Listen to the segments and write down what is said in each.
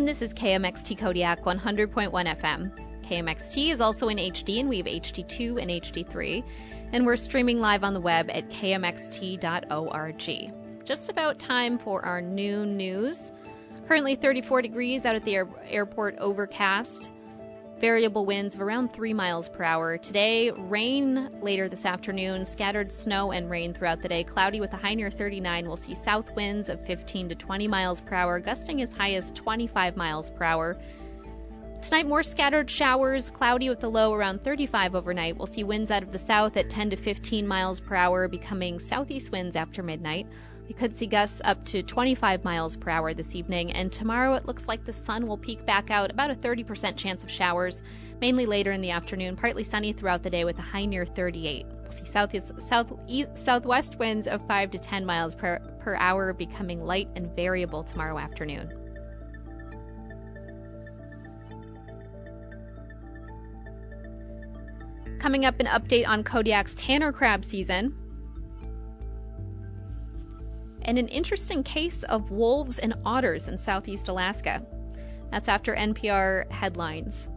And this is KMXT Kodiak 100.1 FM. KMXT is also in HD, and we have HD2 and HD3. And we're streaming live on the web at kmxt.org. Just about time for our noon news. Currently 34 degrees out at the airport, overcast. Variable winds of around 3 miles per hour. Today, rain later this afternoon, scattered snow and rain throughout the day. Cloudy with a high near 39. We'll see south winds of 15 to 20 miles per hour, gusting as high as 25 miles per hour. Tonight, more scattered showers, cloudy with a low around 35 overnight. We'll see winds out of the south at 10 to 15 miles per hour, becoming southeast winds after midnight. We could see gusts up to 25 miles per hour this evening, and tomorrow it looks like the sun will peek back out, about a 30% chance of showers, mainly later in the afternoon, partly sunny throughout the day with a high near 38. We'll see southwest winds of 5 to 10 miles per hour, becoming light and variable tomorrow afternoon. Coming up, an update on Kodiak's Tanner crab season. And an interesting case of wolves and otters in southeast Alaska. That's after NPR headlines.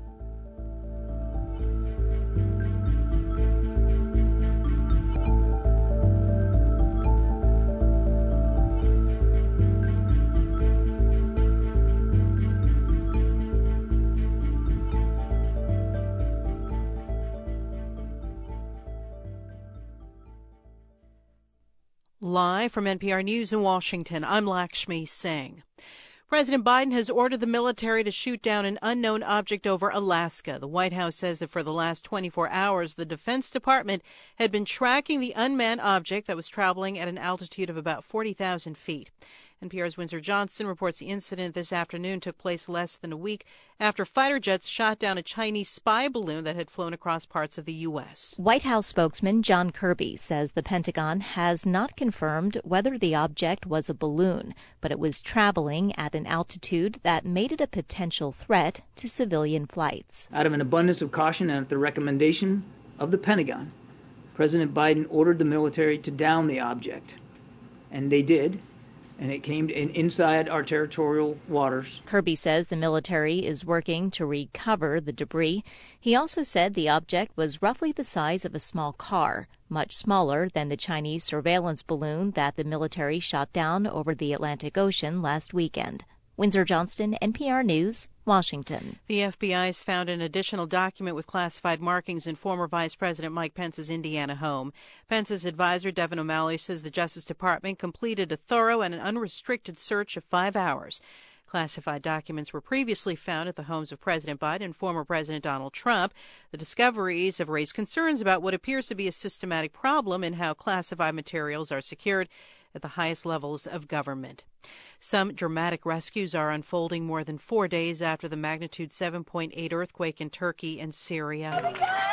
Live from NPR News in Washington, I'm Lakshmi Singh. President Biden has ordered the military to shoot down an unknown object over Alaska. The White House says that for the last 24 hours, the Defense Department had been tracking the unmanned object that was traveling at an altitude of about 40,000 feet. NPR's Windsor Johnston reports the incident this afternoon took place less than a week after fighter jets shot down a Chinese spy balloon that had flown across parts of the U.S. White House spokesman John Kirby says the Pentagon has not confirmed whether the object was a balloon, but it was traveling at an altitude that made it a potential threat to civilian flights. Out of an abundance of caution and at the recommendation of the Pentagon, President Biden ordered the military to down the object, and they did. And it came inside our territorial waters. Kirby says the military is working to recover the debris. He also said the object was roughly the size of a small car, much smaller than the Chinese surveillance balloon that the military shot down over the Atlantic Ocean last weekend. Windsor Johnston, NPR News, Washington. The FBI has found an additional document with classified markings in former Vice President Mike Pence's Indiana home. Pence's advisor, Devin O'Malley, says the Justice Department completed a thorough and an unrestricted search of 5 hours. Classified documents were previously found at the homes of President Biden and former President Donald Trump. The discoveries have raised concerns about what appears to be a systematic problem in how classified materials are secured at the highest levels of government. Some dramatic rescues are unfolding more than 4 days after the magnitude 7.8 earthquake in Turkey and Syria.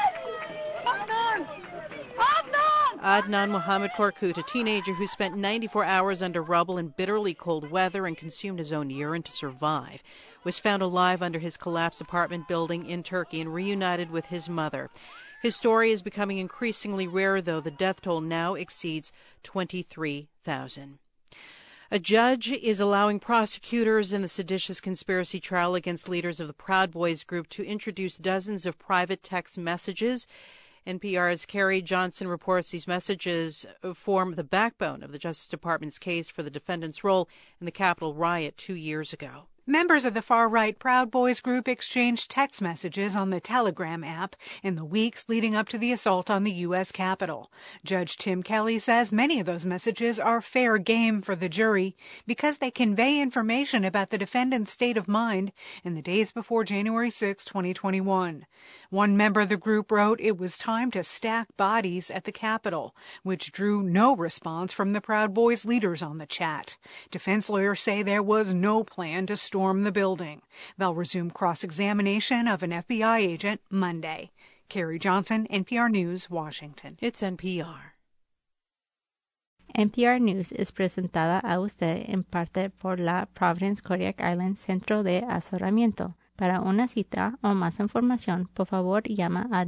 Adnan Mohammed Korkut, a teenager who spent 94 hours under rubble in bitterly cold weather and consumed his own urine to survive, was found alive under his collapsed apartment building in Turkey and reunited with his mother. His story is becoming increasingly rare, though. The death toll now exceeds 23,000. A judge is allowing prosecutors in the seditious conspiracy trial against leaders of the Proud Boys group to introduce dozens of private text messages. NPR's Carrie Johnson reports these messages form the backbone of the Justice Department's case for the defendant's role in the Capitol riot 2 years ago. Members of the far-right Proud Boys group exchanged text messages on the Telegram app in the weeks leading up to the assault on the U.S. Capitol. Judge Tim Kelly says many of those messages are fair game for the jury because they convey information about the defendant's state of mind in the days before January 6, 2021. One member of the group wrote it was time to stack bodies at the Capitol, which drew no response from the Proud Boys leaders on the chat. Defense lawyers say there was no plan to storm the building. They'll resume cross-examination of an FBI agent Monday. Carrie Johnson, NPR News, Washington. It's NPR. NPR News es presentada a usted en parte por la Providence Kodiak Island Centro de Asesoramiento. Para una cita o más información, por favor, llama al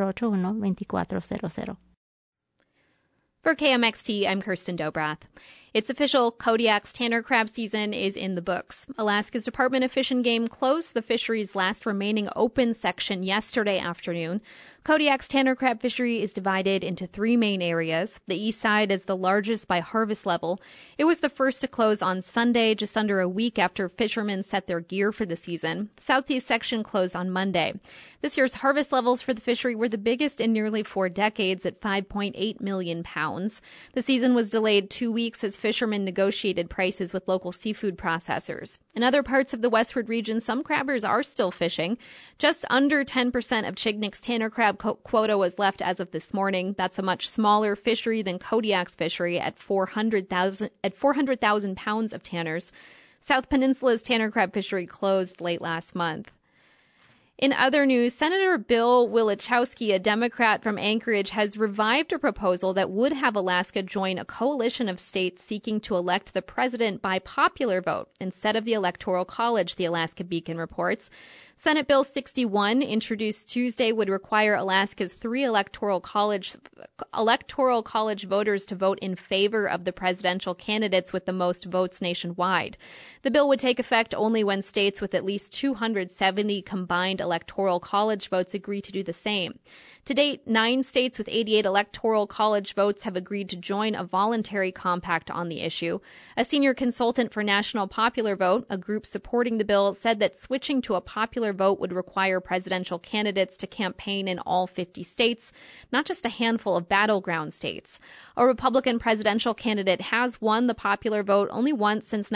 907-481-2400. For KMXT, I'm Kirsten Dobrath. It's official, Kodiak's tanner crab season is in the books. Alaska's Department of Fish and Game closed the fishery's last remaining open section yesterday afternoon. Kodiak's tanner crab fishery is divided into 3 main areas. The east side is the largest by harvest level. It was the first to close on Sunday, just under a week after fishermen set their gear for the season. The southeast section closed on Monday. This year's harvest levels for the fishery were the biggest in nearly 4 decades at 5.8 million pounds. The season was delayed 2 weeks as fishermen negotiated prices with local seafood processors. In other parts of the westward region, some crabbers are still fishing. Just under 10% of Chignik's tanner crab quota was left as of this morning. That's a much smaller fishery than Kodiak's fishery at 400,000 pounds of tanners. South Peninsula's tanner crab fishery closed late last month. In other news, Senator Bill Wielichowski, a Democrat from Anchorage, has revived a proposal that would have Alaska join a coalition of states seeking to elect the president by popular vote instead of the Electoral College, the Alaska Beacon reports. Senate Bill 61, introduced Tuesday, would require Alaska's 3 electoral college voters to vote in favor of the presidential candidates with the most votes nationwide. The bill would take effect only when states with at least 270 combined electoral college votes agree to do the same. To date, 9 states with 88 electoral college votes have agreed to join a voluntary compact on the issue. A senior consultant for National Popular Vote, a group supporting the bill, said that switching to a popular vote would require presidential candidates to campaign in all 50 states, not just a handful of battleground states. A Republican presidential candidate has won the popular vote only once since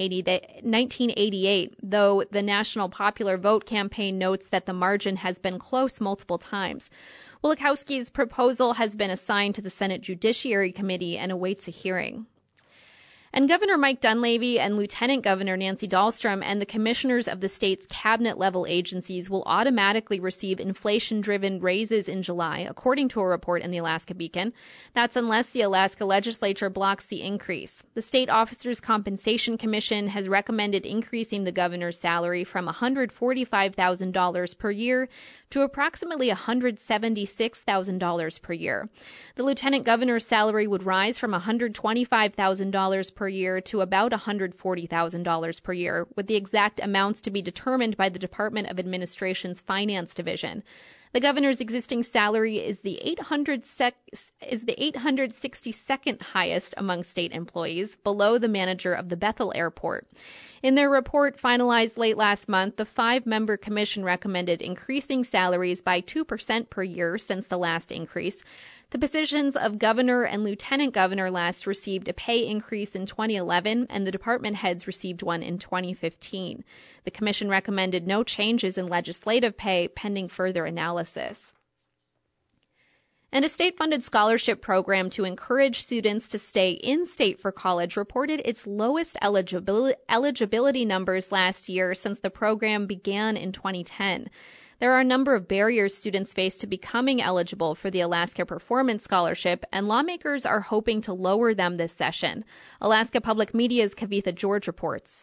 1988, though the National Popular Vote campaign notes that the margin has been close multiple times. Wielichowski's proposal has been assigned to the Senate Judiciary Committee and awaits a hearing. And Governor Mike Dunleavy and Lieutenant Governor Nancy Dahlstrom and the commissioners of the state's cabinet-level agencies will automatically receive inflation-driven raises in July, according to a report in the Alaska Beacon. That's unless the Alaska legislature blocks the increase. The State Officers Compensation Commission has recommended increasing the governor's salary from $145,000 per year to approximately $176,000 per year. The lieutenant governor's salary would rise from $125,000 per year to about $140,000 per year, with the exact amounts to be determined by the Department of Administration's Finance Division. The governor's existing salary is the 862nd highest among state employees, below the manager of the Bethel Airport. In their report finalized late last month, the 5-member commission recommended increasing salaries by 2% per year since the last increase. The positions of governor and lieutenant governor last received a pay increase in 2011, and the department heads received one in 2015. The commission recommended no changes in legislative pay pending further analysis. And a state-funded scholarship program to encourage students to stay in-state for college reported its lowest eligibility numbers last year since the program began in 2010. There are a number of barriers students face to becoming eligible for the Alaska Performance Scholarship, and lawmakers are hoping to lower them this session. Alaska Public Media's Kavitha George reports.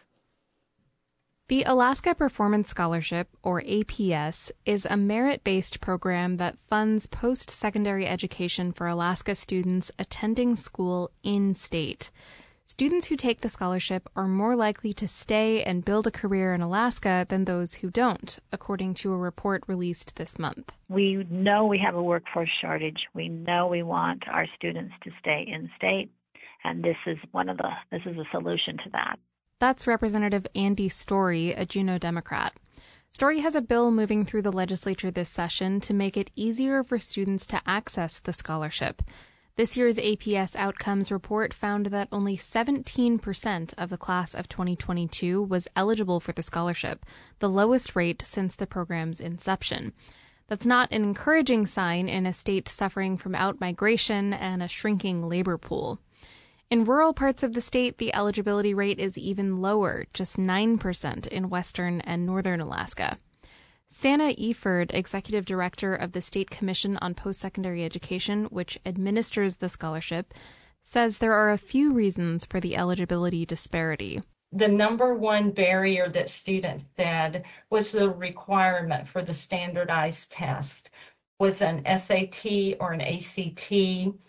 The Alaska Performance Scholarship, or APS, is a merit-based program that funds post-secondary education for Alaska students attending school in-state. Students who take the scholarship are more likely to stay and build a career in Alaska than those who don't, according to a report released this month. We know we have a workforce shortage. We know we want our students to stay in-state, and this is a solution to that. That's Representative Andy Story, a Juneau Democrat. Story has a bill moving through the legislature this session to make it easier for students to access the scholarship. This year's APS Outcomes report found that only 17% of the class of 2022 was eligible for the scholarship, the lowest rate since the program's inception. That's not an encouraging sign in a state suffering from outmigration and a shrinking labor pool. In rural parts of the state, the eligibility rate is even lower, just 9% in western and northern Alaska. Sanna Eford, executive director of the State Commission on Post-Secondary Education, which administers the scholarship, says there are a few reasons for the eligibility disparity. The number one barrier that students said was the requirement for the standardized test was an SAT or an ACT.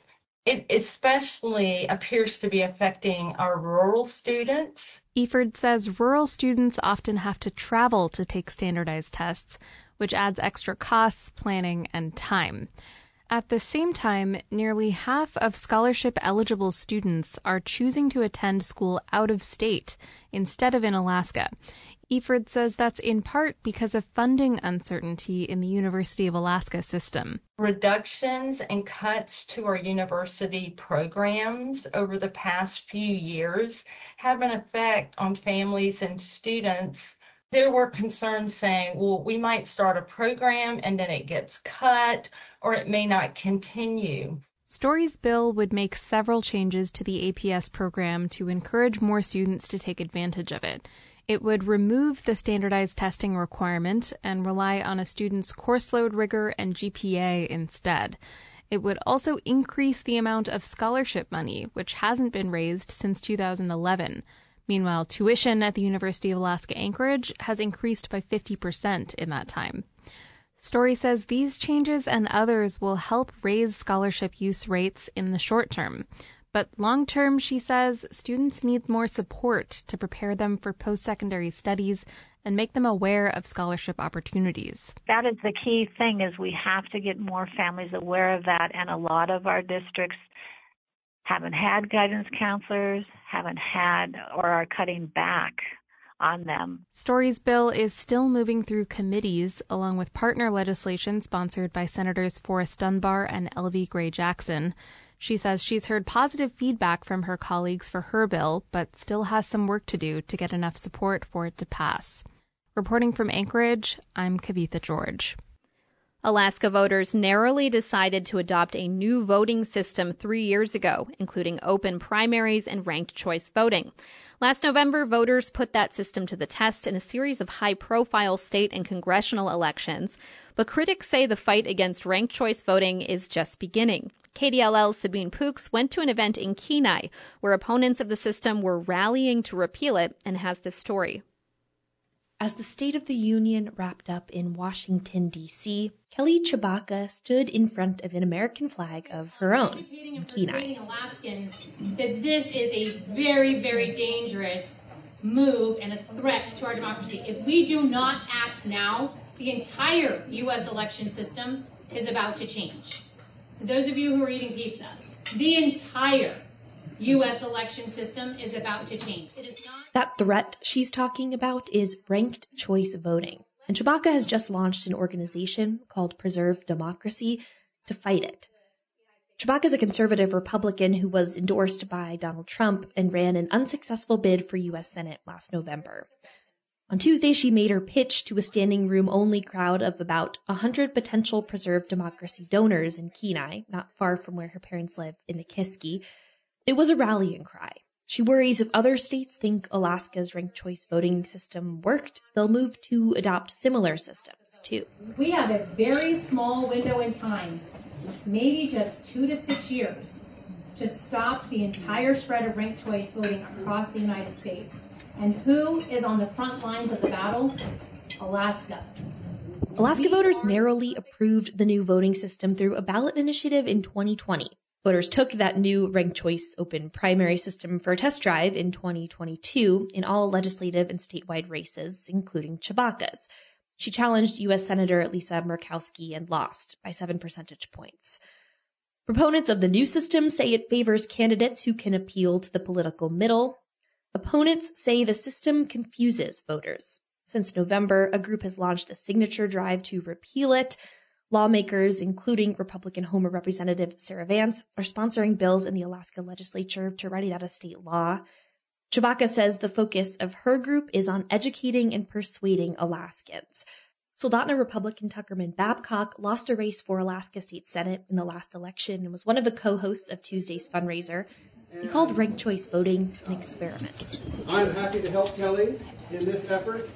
It especially appears to be affecting our rural students. Eford says rural students often have to travel to take standardized tests, which adds extra costs, planning, and time. At the same time, nearly half of scholarship-eligible students are choosing to attend school out of state instead of in Alaska. Eford says that's in part because of funding uncertainty in the University of Alaska system. Reductions and cuts to our university programs over the past few years have an effect on families and students. There were concerns saying, well, we might start a program and then it gets cut, or it may not continue. Story's bill would make several changes to the APS program to encourage more students to take advantage of it. It would remove the standardized testing requirement and rely on a student's course load rigor and GPA instead. It would also increase the amount of scholarship money, which hasn't been raised since 2011. Meanwhile, tuition at the University of Alaska Anchorage has increased by 50% in that time. Story says these changes and others will help raise scholarship use rates in the short term. But long term, she says, students need more support to prepare them for post-secondary studies and make them aware of scholarship opportunities. That is the key thing, is we have to get more families aware of that, and a lot of our districts haven't had guidance counselors, haven't had, or are cutting back on them. Story's bill is still moving through committees, along with partner legislation sponsored by Senators Forrest Dunbar and Elvie Gray Jackson. She says she's heard positive feedback from her colleagues for her bill, but still has some work to do to get enough support for it to pass. Reporting from Anchorage, I'm Kavitha George. Alaska voters narrowly decided to adopt a new voting system 3 years ago, including open primaries and ranked choice voting. Last November, voters put that system to the test in a series of high-profile state and congressional elections, but critics say the fight against ranked choice voting is just beginning. KDLL's Sabine Pooks went to an event in Kenai where opponents of the system were rallying to repeal it, and has this story. As the State of the Union wrapped up in Washington, D.C., Kelly Tshibaka stood in front of an American flag of her own in Kenai. Alaskans that this is a very, very dangerous move and a threat to our democracy. If we do not act now, the entire U.S. election system is about to change. For those of you who are eating pizza, the entire U.S. election system is about to change. It is not. That threat she's talking about is ranked choice voting. And Tshibaka has just launched an organization called Preserve Democracy to fight it. Tshibaka is a conservative Republican who was endorsed by Donald Trump and ran an unsuccessful bid for U.S. Senate last November. On Tuesday, she made her pitch to a standing room only crowd of about 100 potential Preserve Democracy donors in Kenai, not far from where her parents live in Nikiski. It was a rallying cry. She worries if other states think Alaska's ranked choice voting system worked, they'll move to adopt similar systems, too. We have a very small window in time, maybe just 2 to 6 years, to stop the entire spread of ranked choice voting across the United States. And who is on the front lines of the battle? Alaska. Alaska voters narrowly approved the new voting system through a ballot initiative in 2020. Voters took that new ranked choice open primary system for a test drive in 2022 in all legislative and statewide races, including Tshibaka's. She challenged U.S. Senator Lisa Murkowski and lost by 7 percentage points. Proponents of the new system say it favors candidates who can appeal to the political middle. Opponents say the system confuses voters. Since November, a group has launched a signature drive to repeal it. Lawmakers, including Republican Homer Representative Sarah Vance, are sponsoring bills in the Alaska legislature to write it out of state law. Tshibaka says the focus of her group is on educating and persuading Alaskans. Soldotna Republican Tuckerman Babcock lost a race for Alaska State Senate in the last election and was one of the co-hosts of Tuesday's fundraiser. He called ranked choice voting an experiment. I'm happy to help Kelly in this effort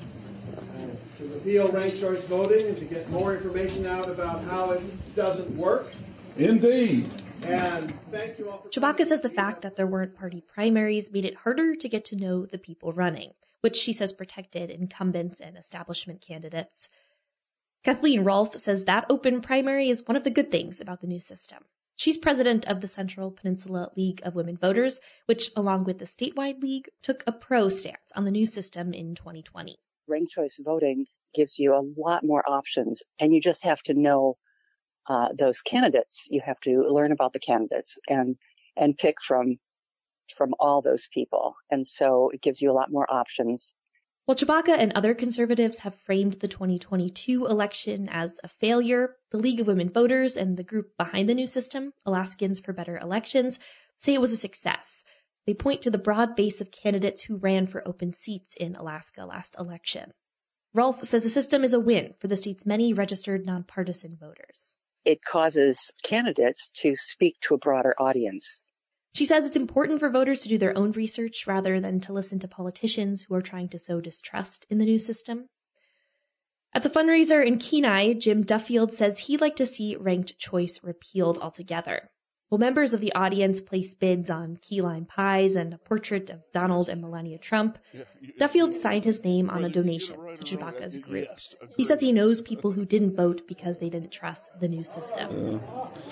to repeal ranked choice voting and to get more information out about how it doesn't work. Indeed. And thank you all for Tshibaka says the fact that there weren't party primaries made it harder to get to know the people running, which she says protected incumbents and establishment candidates. Kathleen Rolfe says that open primary is one of the good things about the new system. She's president of the Central Peninsula League of Women Voters, which, along with the statewide league, took a pro stance on the new system in 2020. Ranked choice voting gives you a lot more options, and you just have to know those candidates. You have to learn about the candidates and pick from all those people. And so it gives you a lot more options. While Chewbacca and other conservatives have framed the 2022 election as a failure, the League of Women Voters and the group behind the new system, Alaskans for Better Elections, say it was a success. They point to the broad base of candidates who ran for open seats in Alaska last election. Rolfe says the system is a win for the state's many registered nonpartisan voters. It causes candidates to speak to a broader audience. She says it's important for voters to do their own research rather than to listen to politicians who are trying to sow distrust in the new system. At the fundraiser in Kenai, Jim Duffield says he'd like to see ranked choice repealed altogether. While members of the audience place bids on key lime pies and a portrait of Donald and Melania Trump, Duffield signed his name on a donation to Chewbacca's group. He says he knows people who didn't vote because they didn't trust the new system.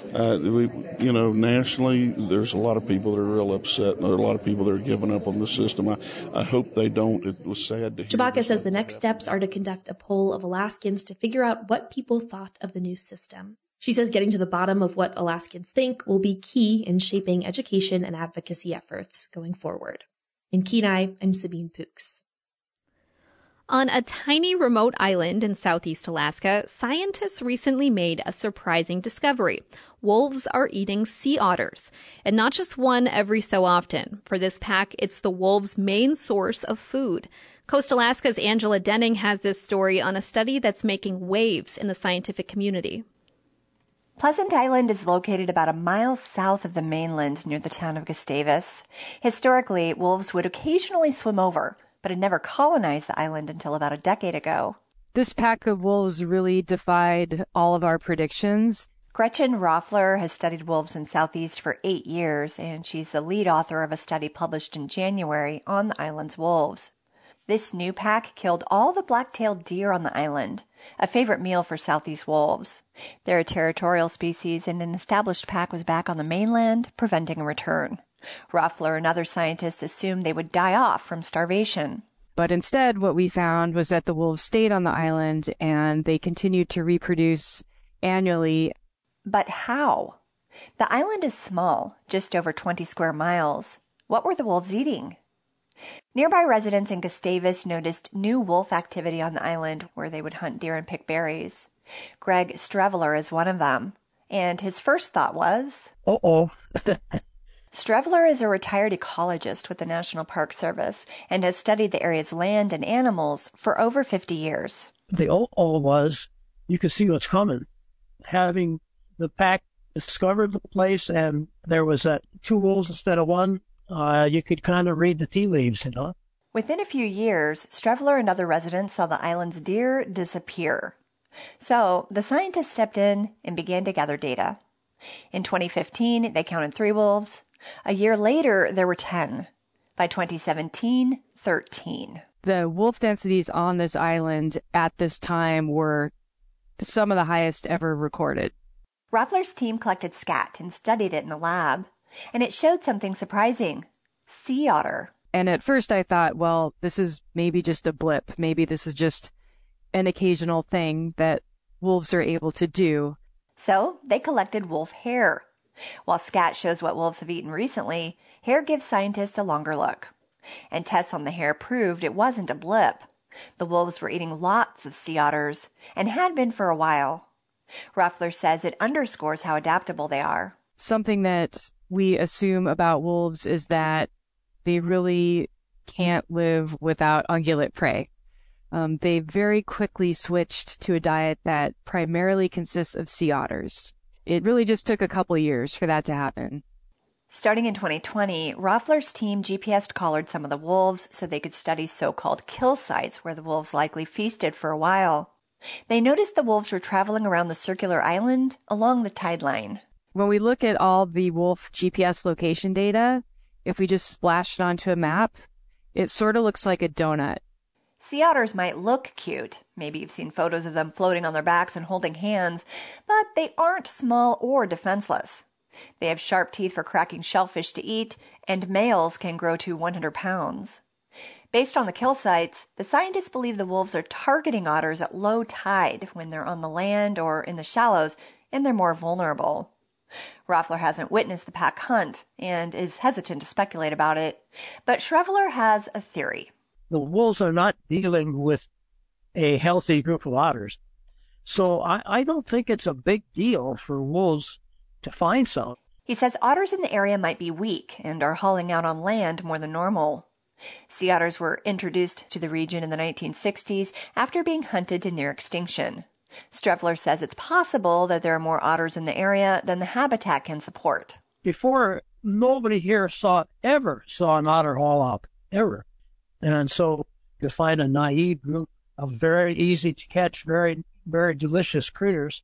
Nationally, there's a lot of people that are real upset, and there are a lot of people that are giving up on the system. I hope they don't. It was sad to hear. Chewbacca says the next steps are to conduct a poll of Alaskans to figure out what people thought of the new system. She says getting to the bottom of what Alaskans think will be key in shaping education and advocacy efforts going forward. In Kenai, I'm Sabine Pooks. On a tiny remote island in southeast Alaska, scientists recently made a surprising discovery. Wolves are eating sea otters, and not just one every so often. For this pack, it's the wolves' main source of food. Coast Alaska's Angela Denning has this story on a study that's making waves in the scientific community. Pleasant Island is located about a mile south of the mainland near the town of Gustavus. Historically, wolves would occasionally swim over, but had never colonized the island until about a decade ago. This pack of wolves really defied all of our predictions. Gretchen Roffler has studied wolves in Southeast for 8 years, and she's the lead author of a study published in January on the island's wolves. This new pack killed all the black-tailed deer on the island, a favorite meal for Southeast wolves. They're a territorial species, and an established pack was back on the mainland, preventing a return. Roffler and other scientists assumed they would die off from starvation. But instead, what we found was that the wolves stayed on the island, and they continued to reproduce annually. But how? The island is small, just over 20 square miles. What were the wolves eating? Nearby residents in Gustavus noticed new wolf activity on the island where they would hunt deer and pick berries. Greg Streveler is one of them, and his first thought was, Uh-oh. Streveler is a retired ecologist with the National Park Service and has studied the area's land and animals for over 50 years. The uh-oh was, you could see what's coming. Having the pack discovered the place and there was 2 wolves instead of one, you could kind of read the tea leaves, you know. Within a few years, Streveler and other residents saw the island's deer disappear. So the scientists stepped in and began to gather data. In 2015, they counted 3 wolves. A year later, there were 10. By 2017, 13. The wolf densities on this island at this time were some of the highest ever recorded. Roffler's team collected scat and studied it in the lab, and it showed something surprising. Sea otter. And at first I thought, well, this is maybe just a blip. Maybe this is just an occasional thing that wolves are able to do. So they collected wolf hair. While scat shows what wolves have eaten recently, hair gives scientists a longer look. And tests on the hair proved it wasn't a blip. The wolves were eating lots of sea otters, and had been for a while. Roffler says it underscores how adaptable they are. Something that we assume about wolves is that they really can't live without ungulate prey. They very quickly switched to a diet that primarily consists of sea otters. It really just took a couple years for that to happen. Starting in 2020, Roffler's team GPS'd collared some of the wolves so they could study so-called kill sites where the wolves likely feasted for a while. They noticed the wolves were traveling around the circular island along the tide line. When we look at all the wolf GPS location data, if we just splash it onto a map, it sort of looks like a donut. Sea otters might look cute. Maybe you've seen photos of them floating on their backs and holding hands, but they aren't small or defenseless. They have sharp teeth for cracking shellfish to eat, and males can grow to 100 pounds. Based on the kill sites, the scientists believe the wolves are targeting otters at low tide when they're on the land or in the shallows, and they're more vulnerable. Roffler hasn't witnessed the pack hunt and is hesitant to speculate about it, but Shrevler has a theory. The wolves are not dealing with a healthy group of otters. So I don't think it's a big deal for wolves to find some. He says otters in the area might be weak and are hauling out on land more than normal. Sea otters were introduced to the region in the 1960s after being hunted to near extinction. Shrevler says it's possible that there are more otters in the area than the habitat can support. Before, nobody here ever saw an otter haul out, ever. And so to find a naive group of very easy to catch, very, very delicious critters,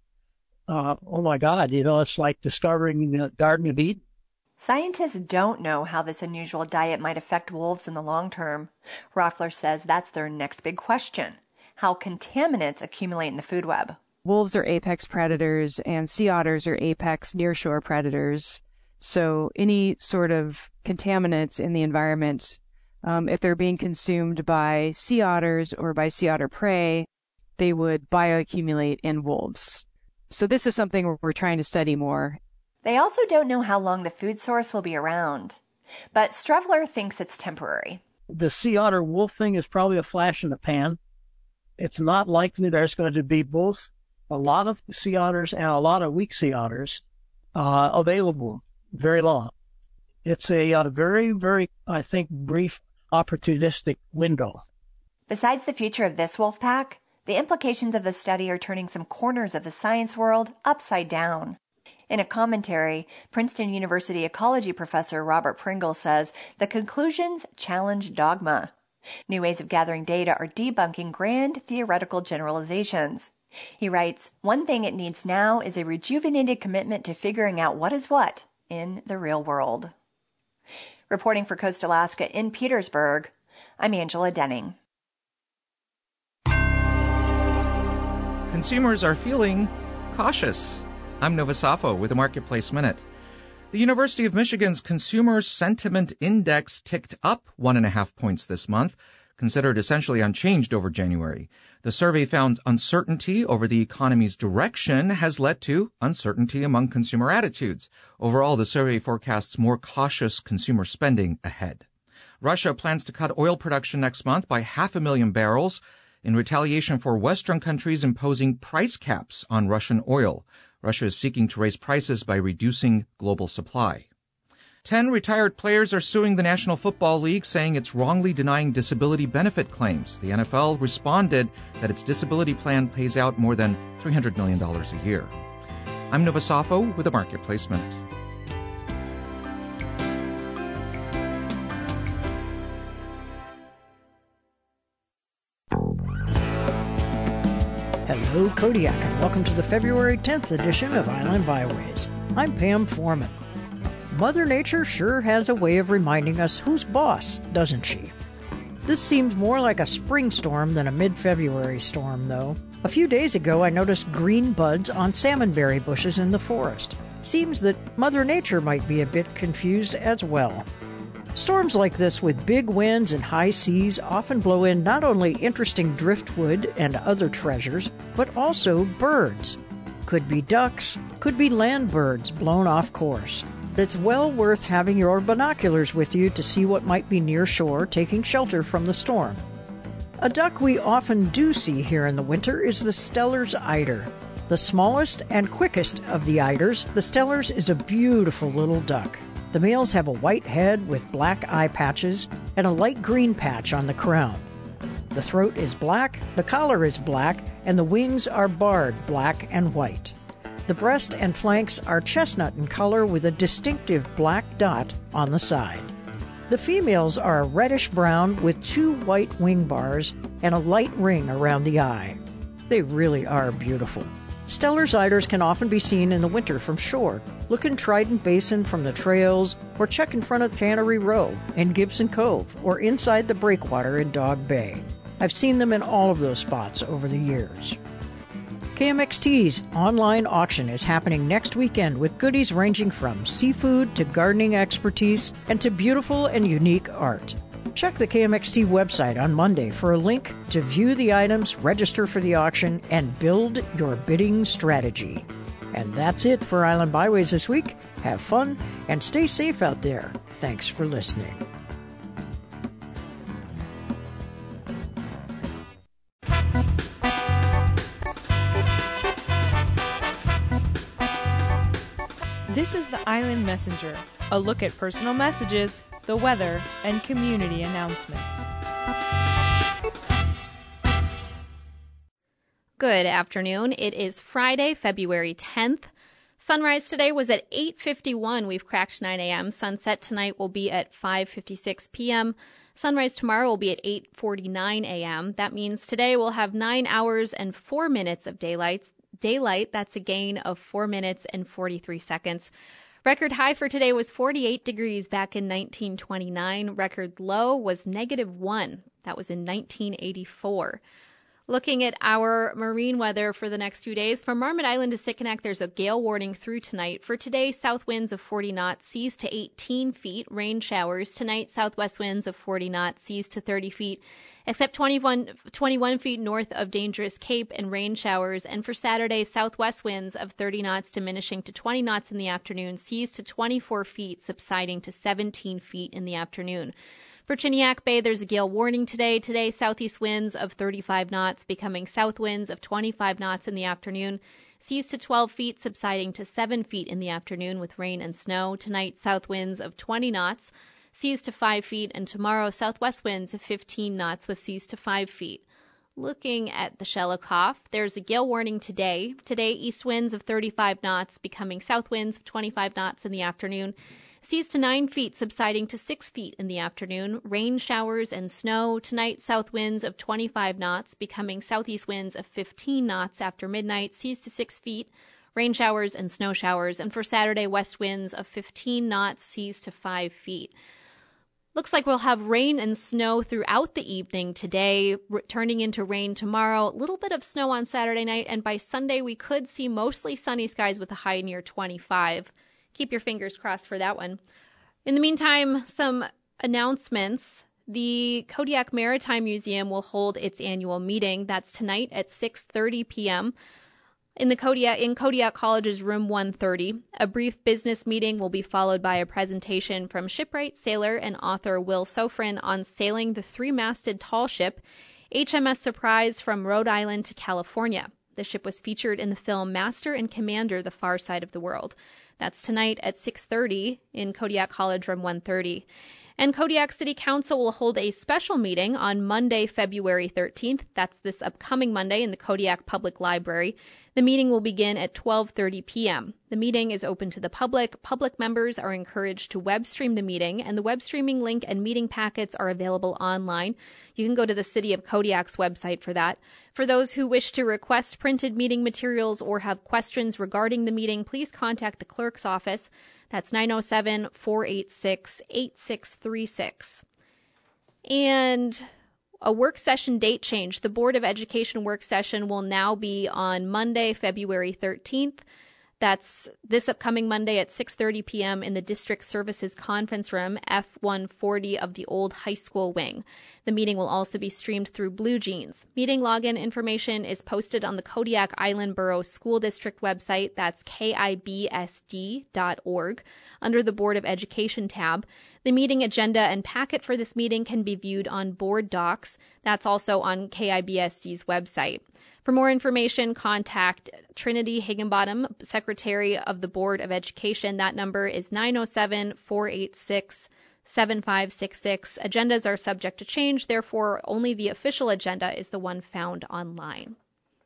oh my God, it's like discovering the Garden of Eden. Scientists don't know how this unusual diet might affect wolves in the long term. Roffler says that's their next big question: how contaminants accumulate in the food web. Wolves are apex predators and sea otters are apex nearshore predators. So any sort of contaminants in the environment, if they're being consumed by sea otters or by sea otter prey, they would bioaccumulate in wolves. So this is something we're trying to study more. They also don't know how long the food source will be around. But Shrevler thinks it's temporary. The sea otter wolf thing is probably a flash in the pan. It's not likely there's going to be both a lot of sea otters and a lot of weak sea otters available very long. It's a very, very, I think, brief, opportunistic window. Besides the future of this wolf pack, the implications of the study are turning some corners of the science world upside down. In a commentary, Princeton University ecology professor Robert Pringle says the conclusions challenge dogma. New ways of gathering data are debunking grand theoretical generalizations. He writes, "One thing it needs now is a rejuvenated commitment to figuring out what is what in the real world." Reporting for Coast Alaska in Petersburg, I'm Angela Denning. Consumers are feeling cautious. I'm Nova Safo with a Marketplace Minute. The University of Michigan's Consumer Sentiment Index ticked up 1.5 points this month, considered essentially unchanged over January. The survey found uncertainty over the economy's direction has led to uncertainty among consumer attitudes. Overall, the survey forecasts more cautious consumer spending ahead. Russia plans to cut oil production next month by 500,000 barrels in retaliation for Western countries imposing price caps on Russian oil. Russia is seeking to raise prices by reducing global supply. 10 retired players are suing the National Football League, saying it's wrongly denying disability benefit claims. The NFL responded that its disability plan pays out more than $300 million a year. I'm Nova Safo with a Marketplace Minute. Hello, Kodiak, and welcome to the February 10th edition of Island Byways. I'm Pam Foreman. Mother Nature sure has a way of reminding us who's boss, doesn't she? This seems more like a spring storm than a mid-February storm, though. A few days ago, I noticed green buds on salmonberry bushes in the forest. Seems that Mother Nature might be a bit confused as well. Storms like this with big winds and high seas often blow in not only interesting driftwood and other treasures, but also birds. Could be ducks, could be land birds blown off course. It's well worth having your binoculars with you to see what might be near shore taking shelter from the storm. A duck we often do see here in the winter is the Steller's eider. The smallest and quickest of the eiders, the Steller's is a beautiful little duck. The males have a white head with black eye patches and a light green patch on the crown. The throat is black, the collar is black, and the wings are barred black and white. The breast and flanks are chestnut in color with a distinctive black dot on the side. The females are reddish-brown with 2 white wing bars and a light ring around the eye. They really are beautiful. Steller's eiders can often be seen in the winter from shore. Look in Trident Basin from the trails, or check in front of Cannery Row in Gibson Cove, or inside the breakwater in Dog Bay. I've seen them in all of those spots over the years. KMXT's online auction is happening next weekend with goodies ranging from seafood to gardening expertise and to beautiful and unique art. Check the KMXT website on Monday for a link to view the items, register for the auction, and build your bidding strategy. And that's it for Island Byways this week. Have fun and stay safe out there. Thanks for listening. This is the Island Messenger, a look at personal messages, the weather, and community announcements. Good afternoon. It is Friday, February 10th. Sunrise today was at 8:51. We've cracked 9 a.m. Sunset tonight will be at 5:56 p.m. Sunrise tomorrow will be at 8:49 a.m. That means today we'll have 9 hours and 4 minutes of daylight. That's a gain of 4 minutes and 43 seconds. Record high for today was 48 degrees back in 1929. Record low was -1. That was in 1984. Looking at our marine weather for the next few days, from Marmot Island to Sitkinak, there's a gale warning through tonight. For today, south winds of 40 knots, seas to 18 feet, rain showers. Tonight, southwest winds of 40 knots, seas to 30 feet, except 21 feet north of Dangerous Cape, and rain showers. And for Saturday, southwest winds of 30 knots, diminishing to 20 knots in the afternoon, seas to 24 feet, subsiding to 17 feet in the afternoon. For Chiniak Bay, there's a gale warning today. Today, southeast winds of 35 knots, becoming south winds of 25 knots in the afternoon. Seas to 12 feet, subsiding to 7 feet in the afternoon with rain and snow. Tonight, south winds of 20 knots, seas to 5 feet. And tomorrow, southwest winds of 15 knots with seas to 5 feet. Looking at the Shelikof, there's a gale warning today. Today, east winds of 35 knots, becoming south winds of 25 knots in the afternoon. Seas to 9 feet, subsiding to 6 feet in the afternoon. Rain showers and snow. Tonight, south winds of 25 knots, becoming southeast winds of 15 knots after midnight. Seas to 6 feet. Rain showers and snow showers. And for Saturday, west winds of 15 knots, seas to 5 feet. Looks like we'll have rain and snow throughout the evening today, turning into rain tomorrow. A little bit of snow on Saturday night. And by Sunday, we could see mostly sunny skies with a high near 25. Keep your fingers crossed for that one. In the meantime, some announcements. The Kodiak Maritime Museum will hold its annual meeting. That's tonight at 6:30 p.m. in Kodiak College's room 130. A brief business meeting will be followed by a presentation from shipwright, sailor, and author Will Sofrin on sailing the three-masted tall ship HMS Surprise from Rhode Island to California. The ship was featured in the film Master and Commander: The Far Side of the World. That's tonight at 6:30 in Kodiak College room 130. And Kodiak City Council will hold a special meeting on Monday, February 13th. That's this upcoming Monday in the Kodiak Public Library. The meeting will begin at 12:30 p.m. The meeting is open to the public. Public members are encouraged to web stream the meeting, and the web streaming link and meeting packets are available online. You can go to the City of Kodiak's website for that. For those who wish to request printed meeting materials or have questions regarding the meeting, please contact the clerk's office. That's 907-486-8636. And a work session date change. The Board of Education work session will now be on Monday, February 13th. That's this upcoming Monday at 6:30 p.m. in the District Services Conference Room, F140 of the old high school wing. The meeting will also be streamed through Blue Jeans. Meeting login information is posted on the Kodiak Island Borough School District website. That's KIBSD.org under the Board of Education tab. The meeting agenda and packet for this meeting can be viewed on Board Docs. That's also on KIBSD's website. For more information, contact Trinity Higginbottom, Secretary of the Board of Education. That number is 907-486-7566. Agendas are subject to change, therefore only the official agenda is the one found online.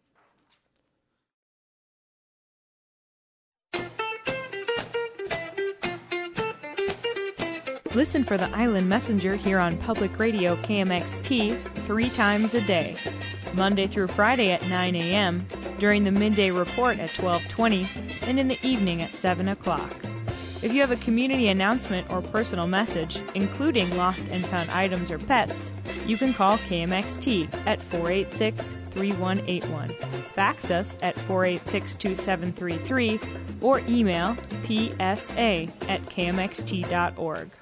Listen for the Island Messenger here on Public Radio KMXT 3 times a day, Monday through Friday at 9 a.m., during the midday report at 12:20, and in the evening at 7 o'clock. If you have a community announcement or personal message, including lost and found items or pets, you can call KMXT at 486-3181, fax us at 486-2733, or email psa@kmxt.org.